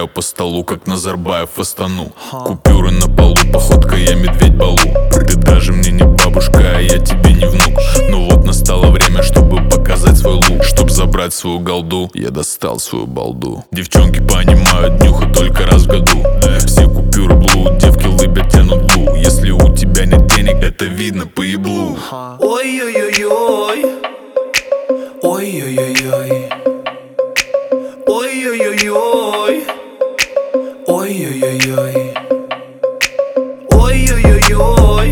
стреляю по столу, как Назарбаев в Астану. Купюры на полу, походка я медведь Балу. Ты даже мне не бабушка, а я тебе не внук. Ну вот настало время, чтобы показать свой лук. Чтоб забрать свою голду, я достал свою балду. Девчонки понимают, днюха только раз в году. Все купюры блуд, девки лыбят, тянут блу. Если у тебя нет денег, это видно по еблу. Ой-ой-ой-ой, ой-ой-ой-ой, ой-ой-ой-ой, ой-ой-ой-ой, ой-ой-ой-ой,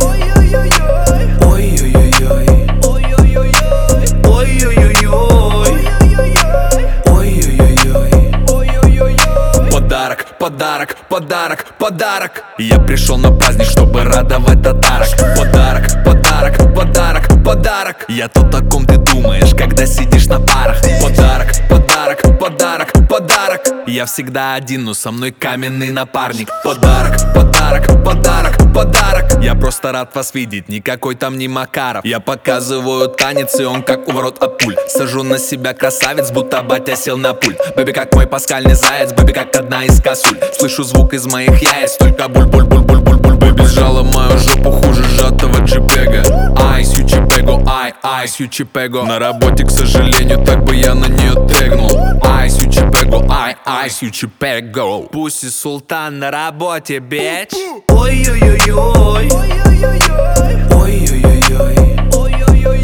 ой-ой-ой-ой. Подарок, подарок, подарок, подарок. Я пришел на праздник, чтобы радовать татарок. Подарок, подарок, подарок, подарок. Я тот, о ком ты думаешь, когда сидишь на парах. Подарок, подарок, подарок, подарок. Я всегда один, но со мной каменный напарник. Подарок, подарок, подарок, подарок. Я просто рад вас видеть, никакой там не Макаров. Я показываю танец, и он как у ворот от пуль. Сажу на себя красавец, будто батя сел на пульт. Бэби как мой паскальный заяц, бэби как одна из косуль. Слышу звук из моих яиц, только буль-буль-буль-буль-буль-буль. Бэби сжала мою жопу хуже сжатого джипега. Ай, сючипего, ай, сючипего. На работе, к сожалению, так бы я на нее тегнул. Ай, сючипего, ай, сючипего. Пусть и султан на работе, бич. Ой-ой-ой-ой, ой-ой-ой-ой, ой-ой-ой-ой, ой-ой-ой-ой,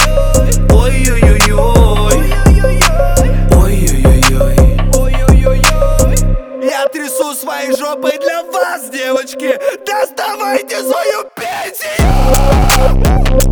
ой-ой-ой-ой, ой-ой-ой-ой. Я трясу своей жопой для вас, девочки. Доставайте свою пенсию.